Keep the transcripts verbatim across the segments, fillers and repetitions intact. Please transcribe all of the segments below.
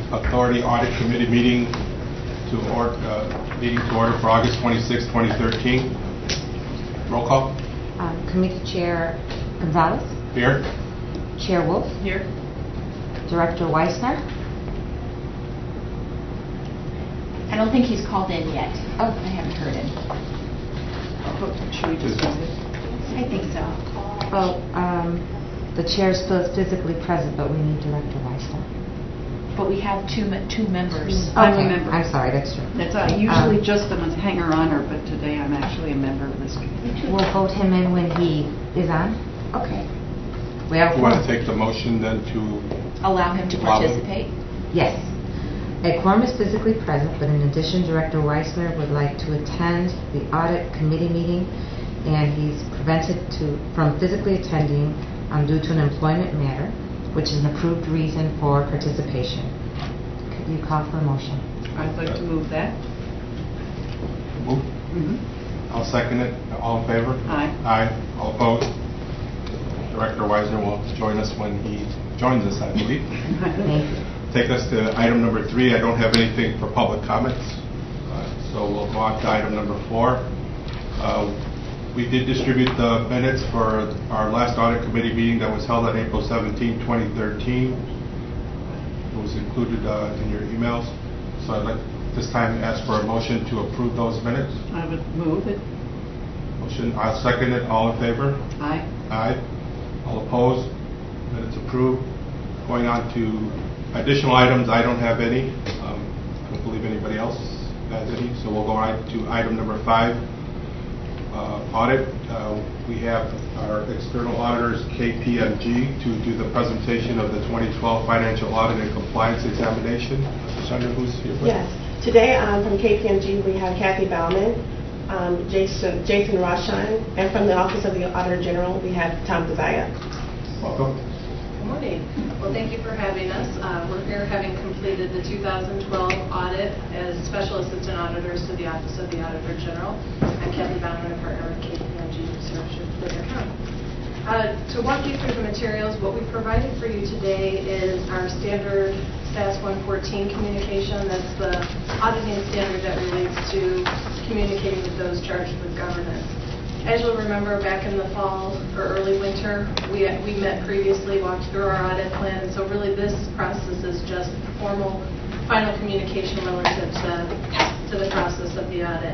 Authority Audit Committee meeting to order, uh, meeting to order for August twenty-sixth, twenty thirteen. Roll call. Um, Committee Chair Gonzalez. Here. Chair Wolf. Here. Director Weissner. I don't think he's called in yet. Oh, I haven't heard him. Should we just do it? I think so. Oh, um, the chair is still physically present, but we need Director Weissner. But we have two me- two members. Okay. I'm a member. I'm sorry, that's true. That's uh, usually Um, just a hanger-oner, but today I'm actually a member of this committee. We'll vote him in when he is on. Okay. We have You want to take the motion then to Allow him to Allow him. participate. Yes. A quorum is physically present, but in addition, Director Weissner would like to attend the audit committee meeting, and he's prevented to from physically attending um, due to an employment matter, which is an approved reason for participation. Could you call for a motion? I'd like to move that. move? Mm-hmm. I'll second it. All in favor? Aye. Aye. All opposed? Director Weissner will join us when he joins us, I believe. Thank you. Take us to item number three. I don't have anything for public comments, uh, so we'll go on to item number four. Uh, we did distribute the minutes for our last audit committee meeting that was held on April seventeenth, twenty thirteen. It was included uh, in your emails. So I'd like this time to ask for a motion to approve those minutes. I would move it. Motion, I'll second it. All in favor? Aye. Aye. All opposed? Minutes approved. Going on to additional items, I don't have any. Um, I don't believe anybody else has any. So we'll go right to item number five, uh, audit. Uh, we have our external auditors, K P M G, to do the presentation of the twenty twelve financial audit and compliance examination. Mister Sandra, who's here with Yes. Today um, from K P M G we have Kathy Bauman, um, Jason, Jason Roshan, and from the Office of the Auditor General we have Tom Desaya. Welcome. Good morning. Well, thank you for having us. Uh, we're here having completed the two thousand twelve audit as Special Assistant Auditors to the Office of the Auditor General. I'm Kathy Bauman, a partner with K P M G Research in Fluid County. Uh, to walk you through the materials, what we provided for you today is our standard S A S one fourteen communication. That's the auditing standard that relates to communicating with those charged with governance. As you'll remember, back in the fall or early winter, we we met previously, walked through our audit plan, and so really this process is just formal final communication relative to, to the process of the audit.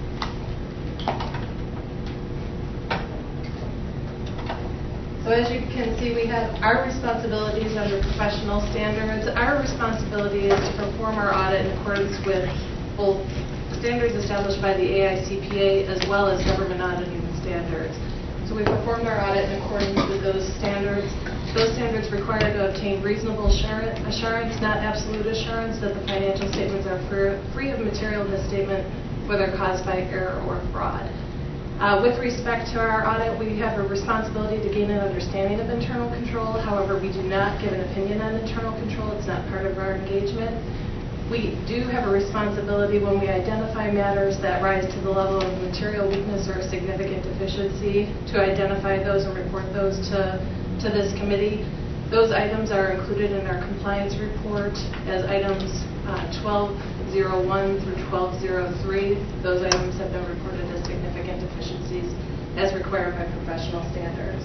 So as you can see, we have our responsibilities under professional standards. Our responsibility is to perform our audit in accordance with both standards established by the A I C P A as well as government auditing standards. So we performed our audit in accordance with those standards. Those standards require to obtain reasonable assurance, not absolute assurance, that the financial statements are free of material misstatement, whether caused by error or fraud. Uh, with respect to our audit, we have a responsibility to gain an understanding of internal control. However, we do not give an opinion on internal control. It's not part of our engagement. We do have a responsibility when we identify matters that rise to the level of material weakness or a significant deficiency to identify those and report those to, to this committee. Those items are included in our compliance report as items uh, twelve oh one through twelve oh three. Those items have been reported as significant deficiencies as required by professional standards.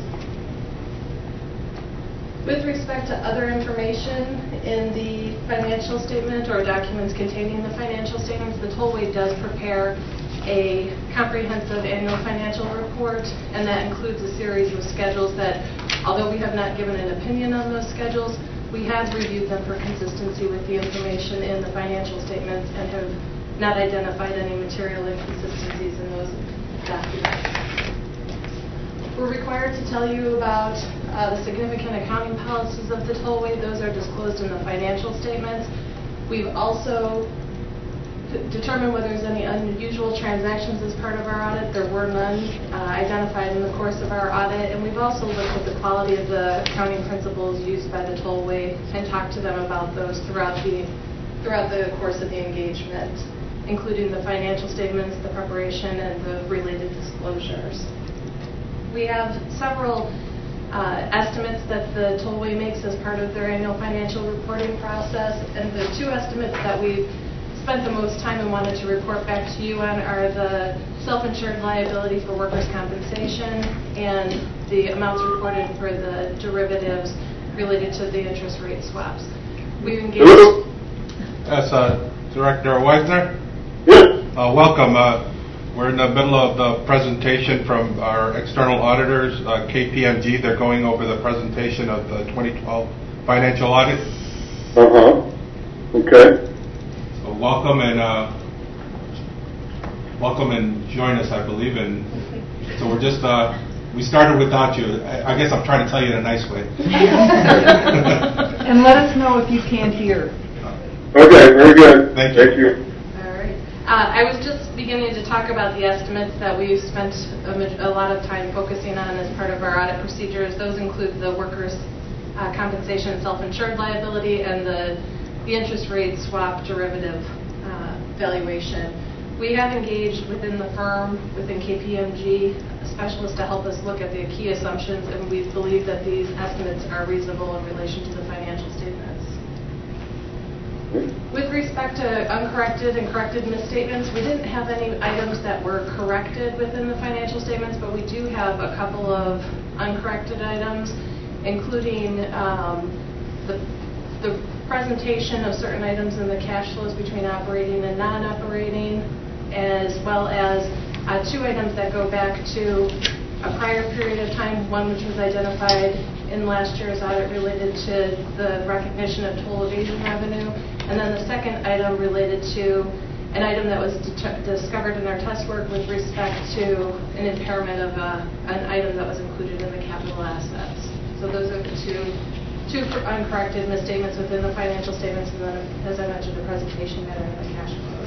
With respect to other information in the financial statement or documents containing the financial statements, the Tollway does prepare a comprehensive annual financial report, and that includes a series of schedules that, although we have not given an opinion on those schedules, we have reviewed them for consistency with the information in the financial statements and have not identified any material inconsistencies in those documents. We're required to tell you about uh, the significant accounting policies of the Tollway. Those are disclosed in the financial statements. We've also determined whether there's any unusual transactions as part of our audit. There were none uh, identified in the course of our audit. And we've also looked at the quality of the accounting principles used by the Tollway and talked to them about those throughout the, throughout the course of the engagement, including the financial statements, the preparation, and the related disclosures. We have several uh, estimates that the tollway makes as part of their annual financial reporting process. And the two estimates that we've spent the most time and wanted to report back to you on are the self-insured liability for workers' compensation and the amounts reported for the derivatives related to the interest rate swaps. We've engaged... Hello? Yes, uh, Director Weisner? Yes. Uh, welcome. Uh, we're in the middle of the presentation from our external auditors, uh, K P M G. They're going over the presentation of the twenty twelve financial audit. Uh-huh. Okay. So welcome and uh, welcome and join us, I believe. And so we're just, uh, we started without you. I, I guess I'm trying to tell you in a nice way. And let us know if you can't hear. Okay, very good. Thank you. Thank you. All right. Uh, I was just beginning to talk about the estimates that we've spent a, ma- a lot of time focusing on as part of our audit procedures. Those include the workers' uh, compensation and self-insured liability and the, the interest rate swap derivative uh, valuation. We have engaged within the firm, within K P M G, a specialist to help us look at the key assumptions, and we believe that these estimates are reasonable in relation to the financial statements. With respect to uncorrected and corrected misstatements, we didn't have any items that were corrected within the financial statements, but we do have a couple of uncorrected items, including um, the, the presentation of certain items in the cash flows between operating and non-operating, as well as uh, two items that go back to a prior period of time, one which was identified in last year's audit related to the recognition of toll evasion revenue, and then the second item related to an item that was det- discovered in our test work with respect to an impairment of a, an item that was included in the capital assets. So those are the two, two uncorrected misstatements within the financial statements, and then, as I mentioned, the presentation matter and the cash flows.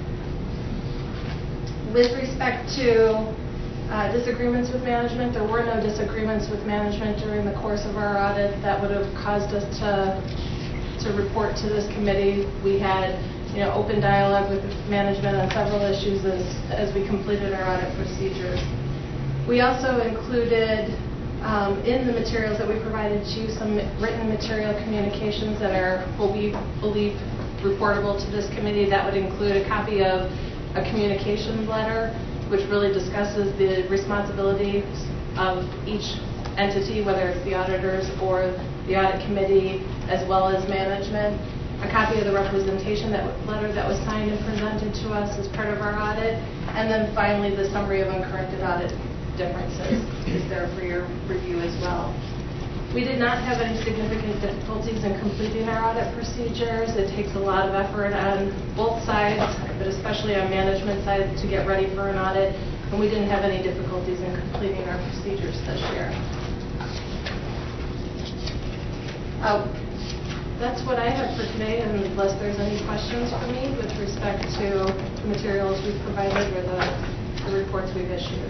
With respect to Uh, disagreements with management, there were no disagreements with management during the course of our audit that would have caused us to to report to this committee. We had, you know, open dialogue with management on several issues as, as we completed our audit procedures. We also included um, in the materials that we provided to you some written material communications that are what we believe reportable to this committee. That would include a copy of a communications letter which really discusses the responsibilities of each entity, whether it's the auditors or the audit committee, as well as management. A copy of the representation that letter that was signed and presented to us as part of our audit, and then finally the summary of uncorrected audit differences is there for your review as well. We did not have any significant difficulties in completing our audit procedures. It takes a lot of effort on both sides, but especially on management side, to get ready for an audit, and we didn't have any difficulties in completing our procedures this year. Uh, that's what I have for today, unless there's any questions for me with respect to the materials we've provided or the, the reports we've issued.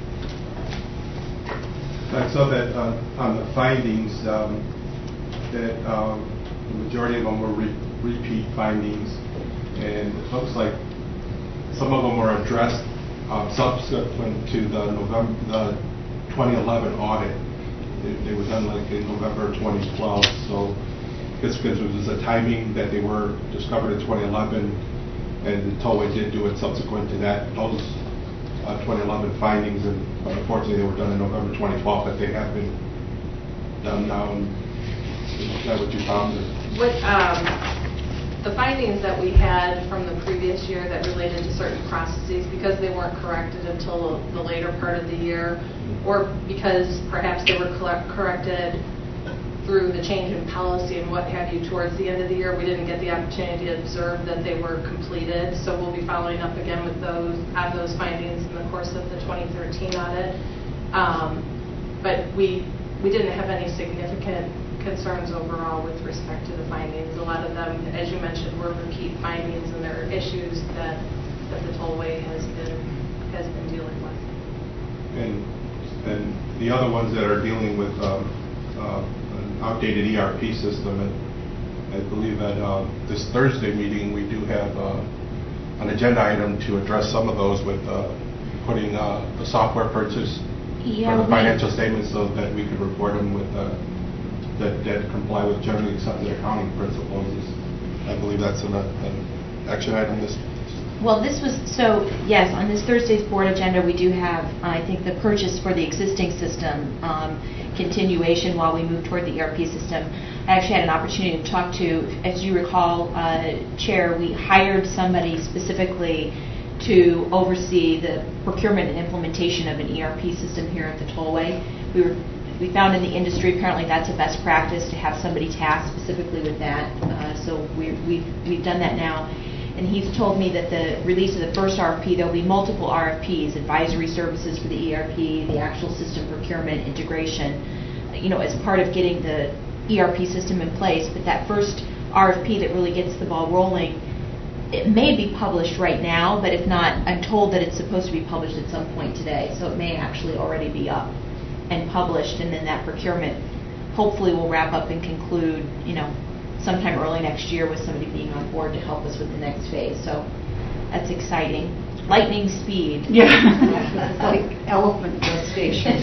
I saw that uh, on the findings um, that um, the majority of them were re- repeat findings, and it looks like some of them were addressed um, subsequent to the November, the twenty eleven audit. They, they were done like in November twenty twelve, so it's because it was a timing that they were discovered in twenty eleven, and the tollway did do it subsequent to that. Those Uh, twenty eleven findings, and unfortunately they were done in November twenty twelve, but they have been done now. And is that what you found? What, um, the findings that we had from the previous year that related to certain processes, because they weren't corrected until the later part of the year, or because perhaps they were collect- corrected through the change in policy and what have you towards the end of the year, we didn't get the opportunity to observe that they were completed. So we'll be following up again with those on those findings in the course of the twenty thirteen audit. Um, but we we didn't have any significant concerns overall with respect to the findings. A lot of them, as you mentioned, were repeat findings, and there are issues that that the tollway has been has been dealing with. And and the other ones that are dealing with um, uh, outdated E R P system, and I believe at uh, this Thursday meeting we do have uh, an agenda item to address some of those with uh, putting uh, the software purchase Yeah, for the we- financial statements so that we could report them with, uh, that, that comply with generally accepted accounting principles. Is- I believe that's an, uh, an action item this. Well, this was, so, yes, on this Thursday's board agenda, we do have, I think, the purchase for the existing system, um, continuation while we move toward the E R P system. I actually had an opportunity to talk to, as you recall, uh, Chair, we hired somebody specifically to oversee the procurement and implementation of an E R P system here at the Tollway. We were, we found in the industry, apparently that's a best practice to have somebody tasked specifically with that. Uh, so we, we've, we've done that now. And he's told me that the release of the first R F P, there'll be multiple R F Ps, advisory services for the E R P, the actual system procurement, integration, you know, as part of getting the E R P system in place. But that first R F P that really gets the ball rolling, it may be published right now, but if not, I'm told that it's supposed to be published at some point today. So it may actually already be up and published, and then that procurement hopefully will wrap up and conclude, you know, sometime early next year with somebody being on board to help us with the next phase. So that's exciting. Lightning speed. Yeah, it's like elephant gestation.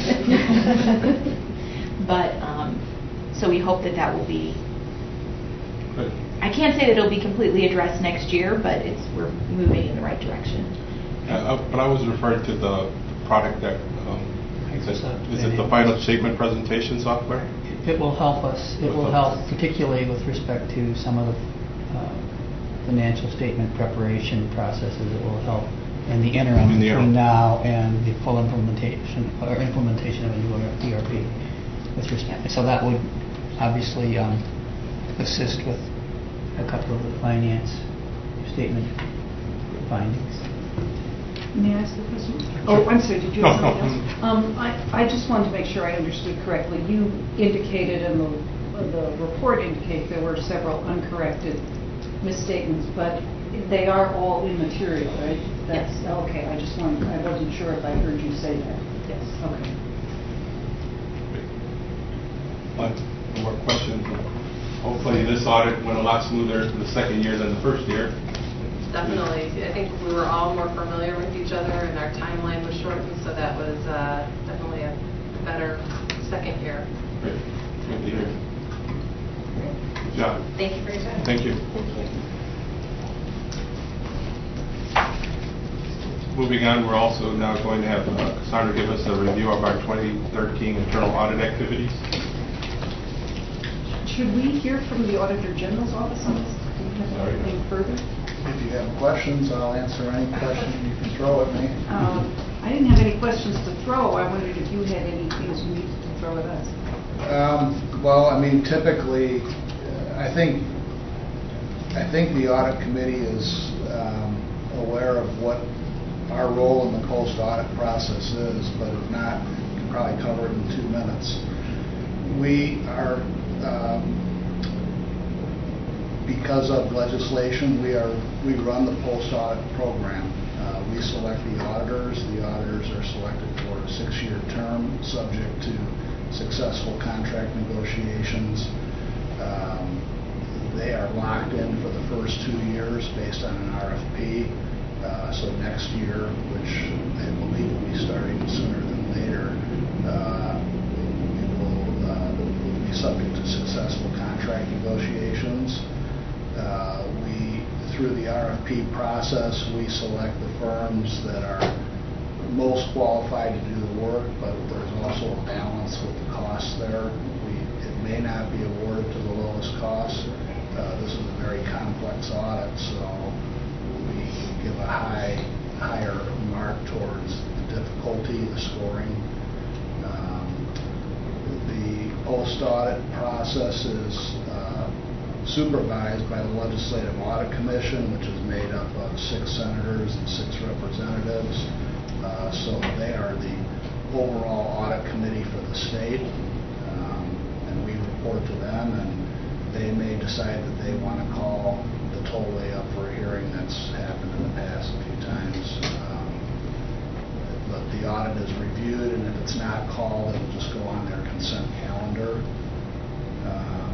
But, um, so we hope that that will be, Good. I can't say that it'll be completely addressed next year, but it's, we're moving in the right direction. Uh, uh, but I was referring to the product that, um, is it, Microsoft is it the final statement presentation software? It will help us, it will help particularly with respect to some of the uh, financial statement preparation processes. It will help in the interim In the interim. between now and the full implementation, or implementation of a new E R P with respect. So that would obviously um, assist with a couple of the finance statement findings. May I ask the question? Oh, I'm sorry, did you have No, something no. else? Um, I, I just wanted to make sure I understood correctly. You indicated, and the, the report indicates there were several uncorrected misstatements, but they are all immaterial, right? That's, okay, I just wanted, I wasn't sure if I heard you say that. Yes. Okay. One more question. Hopefully this audit went a lot smoother the second year than the first year. Definitely. I think we were all more familiar with each other, and our timeline was shortened, so that was uh, definitely a better second year. Great. Good to hear. Good job. Thank you for your time. Thank you. Moving on, we're also now going to have uh, Cassandra give us a review of our twenty thirteen internal audit activities. Should we hear from the Auditor General's office on this? Do you have Sorry. anything further? If you have questions, I'll answer any question you can throw at me. Um, I didn't have any questions to throw. I wondered if you had any things you needed to throw at us. Um, well, I mean, typically, uh, I think I think the audit committee is um, aware of what our role in the post audit process is, but if not, we can probably cover it in two minutes. We are, um, because of legislation, we are we run the post audit program. Uh, we select the auditors. The auditors are selected for a six-year term, subject to successful contract negotiations. Um, they are locked in for the first two years based on an R F P. Uh, so next year, which I believe will be starting sooner than later, uh, we will uh, be subject to successful contract negotiations. Uh, we, through the R F P process, we select the firms that are most qualified to do the work, but there's also a balance with the costs there. We, it may not be awarded to the lowest cost. Uh, this is a very complex audit, so we give a high, higher mark towards the difficulty, the scoring. Um, the post-audit process is uh, supervised by the Legislative Audit Commission, which is made up of six senators and six representatives. Uh, so they are the overall audit committee for the state, um, and we report to them, and they may decide that they want to call the tollway up for a hearing. That's happened in the past a few times. Um, but the audit is reviewed, and if it's not called, it'll just go on their consent calendar. Um,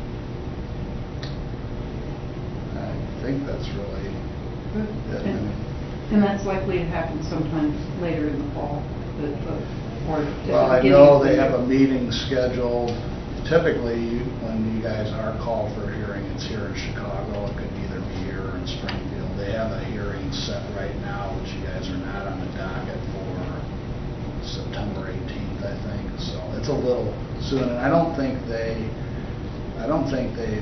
I think that's really it. And, and that's likely to happen sometime later in the fall. The, the Or just Well, I give know you- they have a meeting scheduled. Typically, when you guys are called for a hearing, it's here in Chicago. It could either be here or in Springfield. They have a hearing set right now, which you guys are not on the docket for September eighteenth, I think. So it's a little soon, and I don't think they, I don't think they,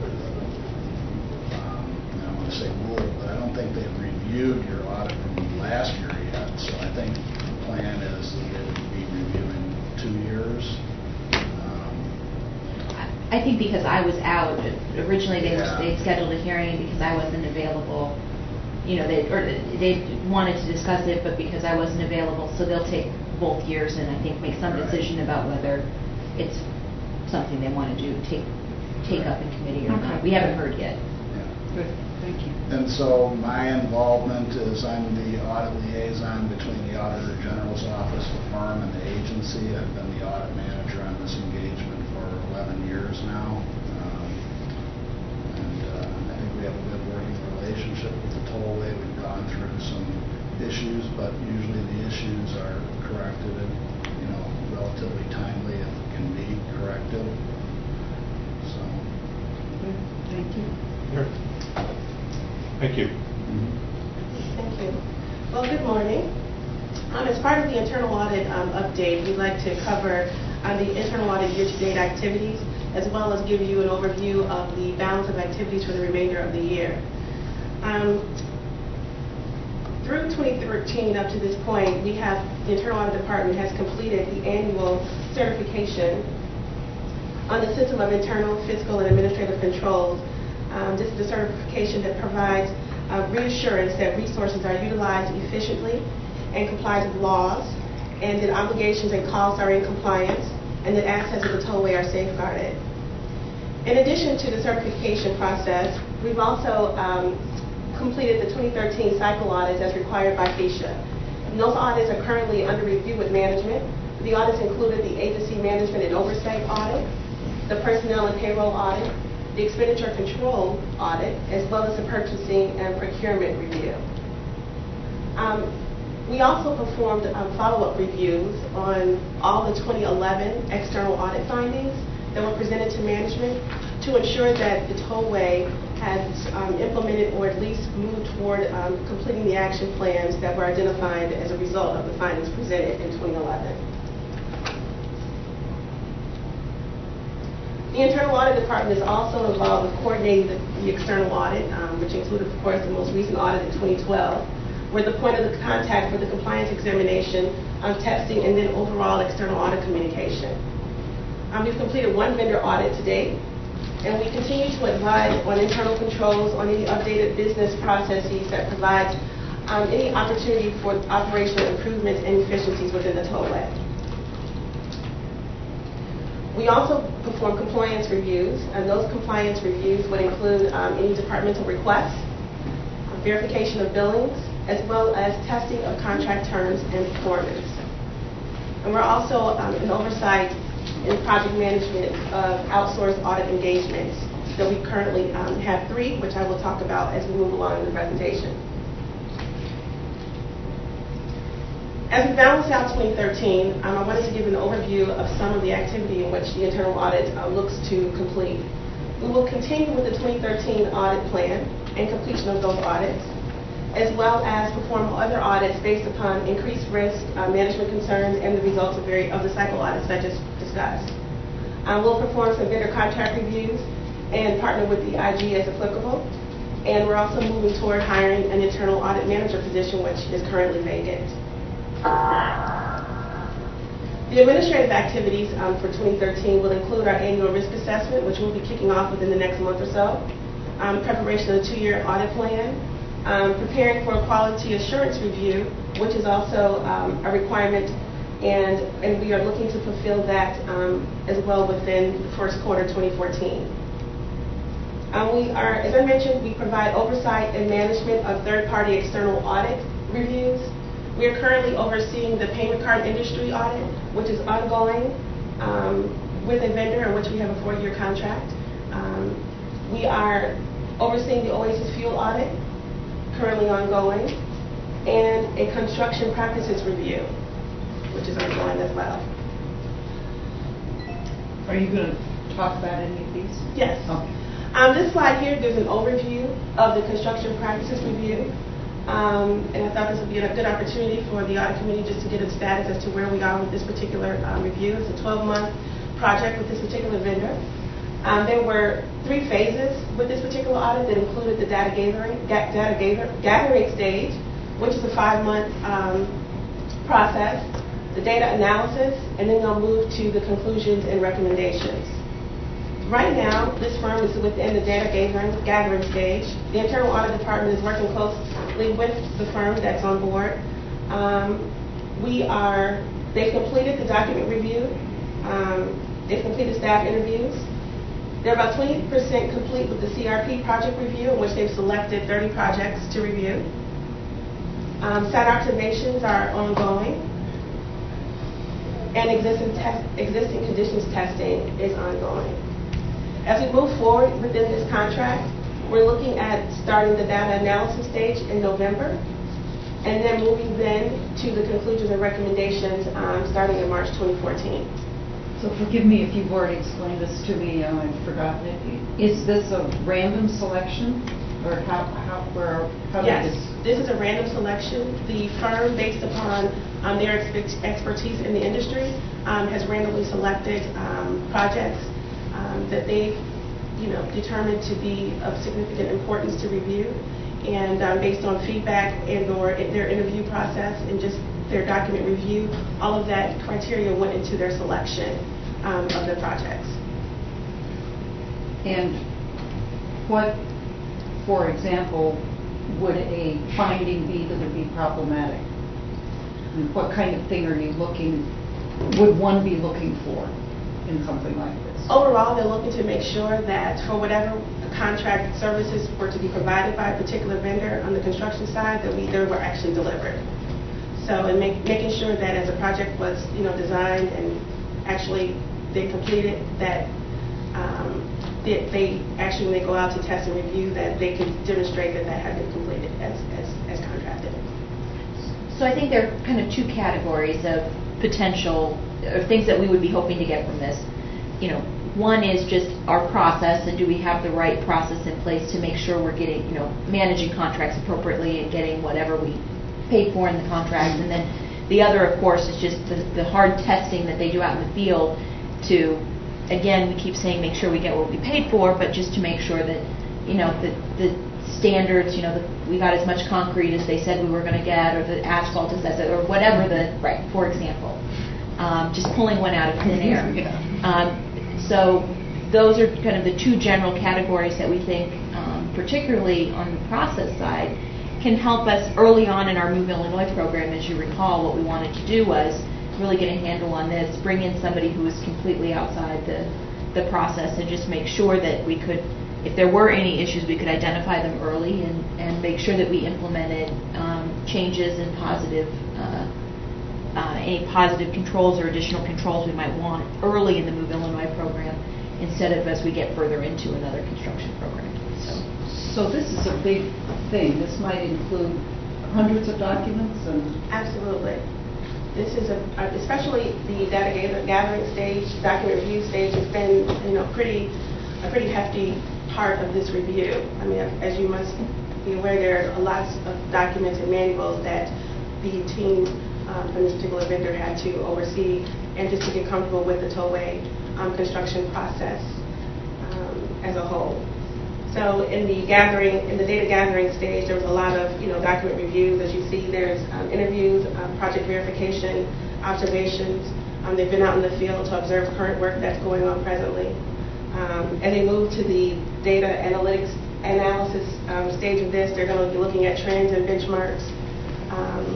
um, I don't want to say ruled, but I don't think they've reviewed your audit from last year yet. So I think the plan is that they would be reviewing two years. Um, I think because I was out, originally they were, Yeah. they scheduled a hearing because I wasn't available. You know, they, or they wanted to discuss it, but because I wasn't available, so they'll take both years and I think make some Right. decision about whether it's something they want to do, take, take up in committee or not. Okay. We haven't heard yet. yeah. Good, thank you. And so my involvement is I'm the audit liaison between the Auditor General's office, the firm, and the agency. I've been the audit manager on this engagement for eleven years now. Um, And uh, I think we have a good working relationship with the tollway. We've gone through some issues, but usually the issues are corrected in, you know, relatively timely if it can be corrected. So. Good, thank you. Sure. Thank you. Thank you. Well, good morning. Um, As part of the internal audit um, update, we'd like to cover uh, the internal audit year-to-date activities, as well as give you an overview of the balance of activities for the remainder of the year. Um, Through twenty thirteen, up to this point, we have, the Internal Audit Department has completed the annual certification on the system of internal, fiscal, and administrative controls. Um, This is the certification that provides uh, reassurance that resources are utilized efficiently and complies with laws, and that obligations and costs are in compliance, and that assets of the tollway are safeguarded. In addition to the certification process, we've also um, completed the twenty thirteen cycle audits as required by FESHA. And those audits are currently under review with management. The audits included the agency management and oversight audit, the personnel and payroll audit, the expenditure control audit, as well as the purchasing and procurement review. Um, we also performed um, follow-up reviews on all the twenty eleven external audit findings that were presented to management to ensure that the tollway has um, implemented or at least moved toward um, completing the action plans that were identified as a result of the findings presented in twenty eleven. The Internal Audit Department is also involved with coordinating the, the external audit, um, which included, of course, the most recent audit in twenty twelve, where the point of the contact for the compliance examination, um, testing, and then overall external audit communication. Um, we've completed one vendor audit to date, and we continue to advise on internal controls, on any updated business processes that provide um, any opportunity for operational improvements and efficiencies within the tollway. We also perform compliance reviews, and those compliance reviews would include um, any departmental requests, verification of billings, as well as testing of contract terms and performance. And we're also um, in oversight in project management of outsourced audit engagements that we currently um, have three, which I will talk about as we move along in the presentation. As we balance out twenty thirteen, um, I wanted to give an overview of some of the activity in which the internal audit uh, looks to complete. We will continue with the twenty thirteen audit plan and completion of those audits, as well as perform other audits based upon increased risk, uh, management concerns, and the results of, very, of the cycle audits I just discussed. Um, we'll perform some vendor contract reviews and partner with the I G as applicable. And we're also moving toward hiring an internal audit manager position, which is currently vacant. The administrative activities um, for twenty thirteen will include our annual risk assessment, which we'll be kicking off within the next month or so, um, preparation of the two-year audit plan, um, preparing for a quality assurance review, which is also um, a requirement, and, and we are looking to fulfill that um, as well within the first quarter twenty fourteen. Um, we are, as I mentioned, we provide oversight and management of third-party external audit reviews. We are currently overseeing the payment card industry audit, which is ongoing um, with a vendor in which we have a four-year contract. Um, we are overseeing the Oasis Fuel audit, currently ongoing, and a construction practices review. which is ongoing as well. Are you going to talk about any of these? Yes. Okay. Um, this slide here gives an overview of the construction practices review. Um, and I thought this would be a good opportunity for the audit committee just to get a status as to where we are with this particular um, review. It's a twelve-month project with this particular vendor. Um, there were three phases with this particular audit that included the data gathering, ga- data gather, gathering stage, which is a five-month um, process, the data analysis, and then they'll move to the conclusions and recommendations. Right now, this firm is within the data gathering, gathering stage. The internal audit department is working closely with the firm that's on board. Um, we are, they've completed the document review. Um, they've completed staff interviews. They're about twenty percent complete with the C R P project review, in which they've selected thirty projects to review. Um, site observations are ongoing. And existing, test, existing conditions testing is ongoing. As we move forward within this contract, we're looking at starting the data analysis stage in November, and then moving then to the conclusions and recommendations um, starting in March twenty fourteen. So forgive me if you've already explained this to me, uh, I've forgotten it. Is this a random selection, or how, how, where, how Yes, did this? this is a random selection. The firm, based upon um, their expe- expertise in the industry, um, has randomly selected um, projects um, that they've, you know, determined to be of significant importance to review, and um, based on feedback and/or their interview process and just their document review, all of that criteria went into their selection um, of the projects. And what, for example, would a finding be that would be problematic? I mean, what kind of thing are you looking, would one be looking for in something like this? Overall, they're looking to make sure that for whatever contract services were to be provided by a particular vendor on the construction side, that we, they were actually delivered. So, and make, making sure that as a project was, you know, designed and actually they completed, that um, they, they actually, when they go out to test and review, that they could demonstrate that that had been completed as, as, as contracted. So I think there are kind of two categories of potential, or things that we would be hoping to get from this. You know, one is just our process, and do we have the right process in place to make sure we're getting, you know, managing contracts appropriately and getting whatever we paid for in the contract. And then the other, of course, is just the, the hard testing that they do out in the field to, again, we keep saying make sure we get what we paid for, but just to make sure that, you know, the, the standards, you know, the, we got as much concrete as they said we were going to get, or the asphalt as that, or whatever the, right, for example. Um, just pulling one out of thin air. Um, so those are kind of the two general categories that we think, um, particularly on the process side, can help us early on in our Move Illinois program. As you recall, what we wanted to do was really get a handle on this, bring in somebody who was completely outside the, the process, and just make sure that we could, if there were any issues, we could identify them early and, and make sure that we implemented um, changes and positive, uh, uh, any positive controls or additional controls we might want early in the Move Illinois program, instead of as we get further into another construction program. So. So this is a big thing. This might include hundreds of documents and... Absolutely. This is a, especially the data gathering stage, document review stage has been, you know, pretty, a pretty hefty part of this review. I mean, as you must be aware, there are lots of documents and manuals that the team um, from this particular vendor had to oversee, and just to get comfortable with the tollway um, construction process um, as a whole. So in the gathering, in the data gathering stage, there was a lot of, you know, document reviews. As you see, there's um, interviews, um, project verification, observations. Um, they've been out in the field to observe current work that's going on presently. Um, as they move to the data analytics analysis um, stage of this, they're going to be looking at trends and benchmarks um,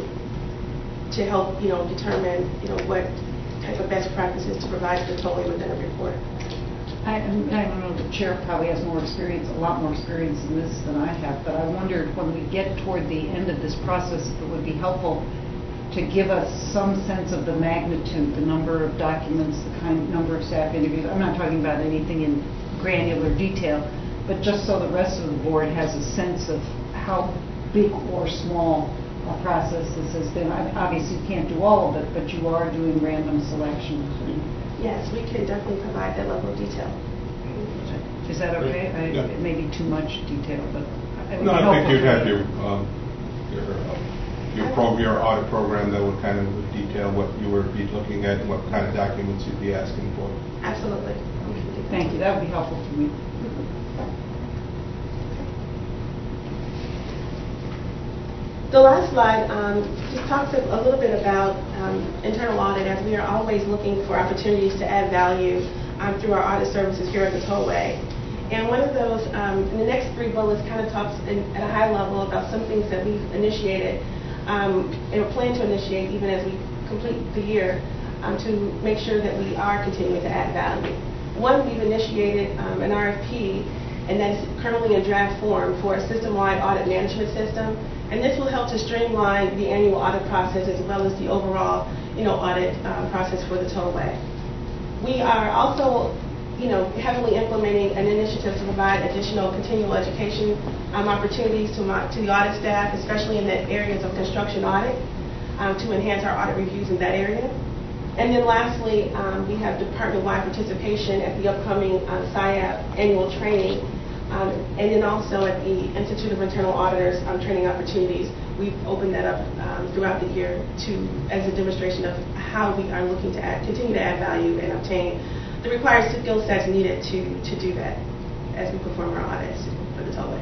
to help, you know, determine, you know, what type of best practices to provide to the tollway within a report. I, I don't know, the chair probably has more experience, a lot more experience in this than I have, but I wondered when we get toward the end of this process, if it would be helpful to give us some sense of the magnitude, the number of documents, the kind, number of staff interviews. I'm not talking about anything in granular detail, but just so the rest of the board has a sense of how big or small a uh, process this has been. I- Obviously, you can't do all of it, but you are doing random selections. Yes, we can definitely provide that level of detail. Is that okay? I- Yeah. It may be too much detail, but I would No, be I think helpful you'd for have me. your, um, your, uh, your pro, your audit program that would kind of detail what you would be looking at and what kind of documents you'd be asking for. Absolutely. We can do that. Thank you, that would be helpful to me. The last slide um, just talks a a little bit about um, internal audit, as we are always looking for opportunities to add value um, through our audit services here at the Tollway. And one of those, um, in the next three bullets, kind of talks in, at a high level about some things that we've initiated um, and plan to initiate even as we complete the year um, to make sure that we are continuing to add value. One, we've initiated um, an R F P, and that's currently in draft form for a system-wide audit management system. And this will help to streamline the annual audit process as well as the overall, you know, audit uh, process for the Tollway. We are also, you know, heavily implementing an initiative to provide additional continual education um, opportunities to, my, to the audit staff, especially in the areas of construction audit, um, to enhance our audit reviews in that area. And then lastly, um, we have department-wide participation at the upcoming uh, S I A B annual training. Um, and then also at the Institute of Internal Auditors um, training opportunities. We've opened that up um, throughout the year to as a demonstration of how we are looking to add, continue to add value and obtain the required skill sets needed to, to do that as we perform our audits for the Tollway.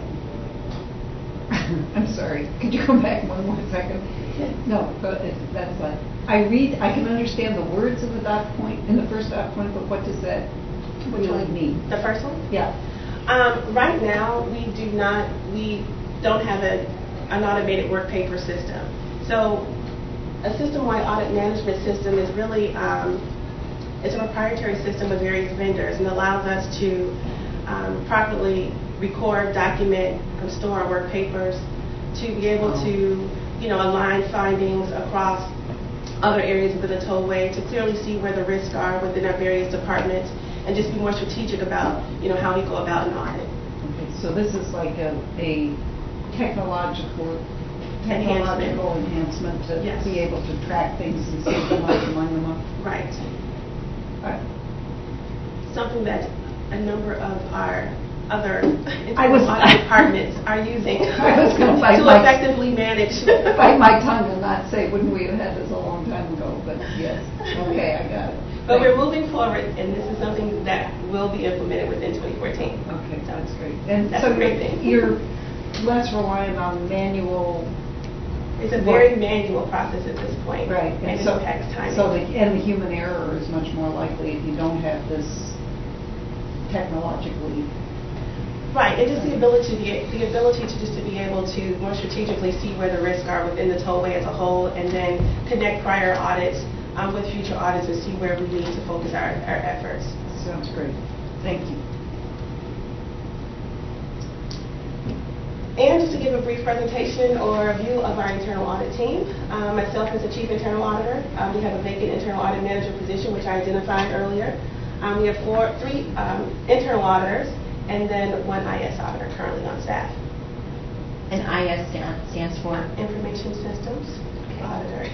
I'm sorry, could you come back one more second? Yeah. No, but it- that's fine. I read, I can understand the words of the dot point, in the first dot point, but what does that really mean? The first one? Yeah. Um, right now, we do not, we don't have a, an automated work paper system. So a system-wide audit management system is really, um, it's a proprietary system with various vendors and allows us to um, properly record, document, and store our work papers, to be able to, you know, align findings across other areas of the Tollway, to clearly see where the risks are within our various departments, and just be more strategic about, you know, how we go about an audit. Okay, so this is like a, a technological technological enhancement to Yes. be able to track things and synchronize among them up. Right. Right. Something that a number of our other I was- audit departments are using I was gonna bite to my- effectively manage. Bite my tongue and not say, wouldn't we have had this a long time ago? But yes, okay, I got it. But we're moving forward, and this is something that will be implemented within twenty fourteen. Okay, that's great. And That's so a great thing. you're less reliant on manual. It's a very manual process at this point. Right. And it so, impacts timing. So the, and the human error is much more likely if you don't have this technologically. Right, and just the ability to be, the ability to just to be able to more strategically see where the risks are within the Tollway as a whole, and then connect prior audits um, with future audits and see where we need to focus our, our efforts. Sounds great. Thank you. And just to give a brief presentation or a view of our internal audit team, um, myself as the Chief Internal Auditor, um, we have a vacant Internal Audit Manager position, which I identified earlier. Um, we have four, three um, internal auditors, and then one I S auditor currently on staff. And I S stand- stands for? Information Systems Auditor.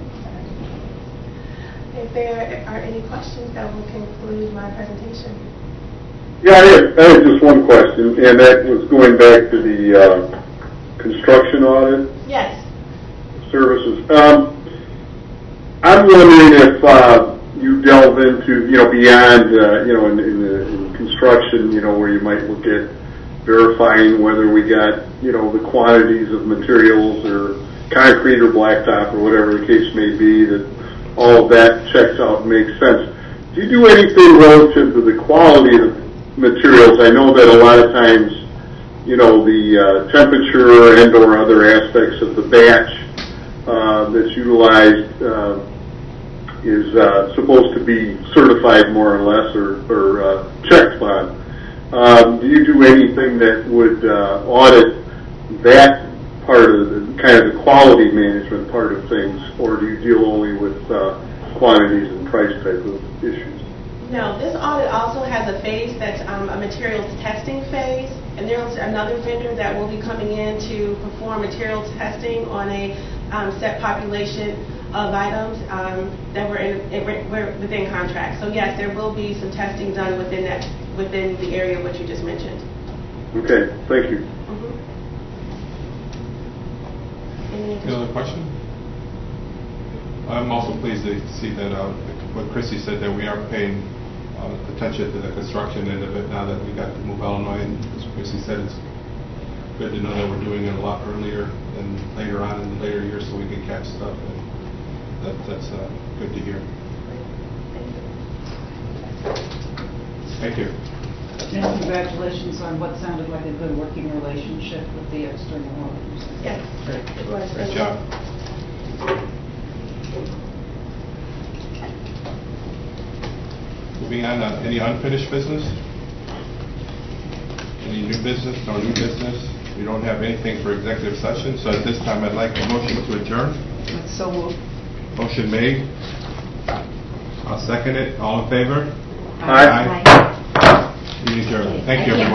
If there are any questions, that will conclude my presentation. Yeah, I had, I had just one question, and that was going back to the uh, construction audit Yes. services. Um, I'm wondering if uh, you delve into, you know, beyond, uh, you know, in, in, the, in construction, you know, where you might look at verifying whether we got, you know, the quantities of materials or concrete or blacktop or whatever the case may be, that all of that checks out and makes sense. Do you do anything relative to the quality of the materials? I know that a lot of times, you know, the uh, temperature and or other aspects of the batch uh, that's utilized uh, is uh, supposed to be certified more or less, or, or uh, checked on. Um, do you do anything that would uh, audit that part of the kind of the quality management part of things, or do you deal only with uh, quantities and price type of issues? No, this audit also has a phase that's um, a materials testing phase, And there's another vendor that will be coming in to perform material testing on a um, set population of items um, that were, in, in, were within contract. So yes, there will be some testing done within that, within the area which you just mentioned. Okay, thank you. Mhm. Any Any other question? I'm also pleased to see that uh, what Chrissy said, that we are paying uh, attention to the construction end of it now that we got to move Illinois. And as Chrissy said, it's good to know that we're doing it a lot earlier and later on in the later years so we can catch stuff. And that, that's uh, good to hear. Thank you. And congratulations on what sounded like a good working relationship with the external auditors. Yes, Great. it was. Great job. Moving on, uh, any unfinished business? Any new business? No new business? We don't have anything for executive session, so at this time I'd like a motion to adjourn. So moved. Motion made. I'll second it. All in favor? Aye. Meeting adjourned. Thank you, everyone.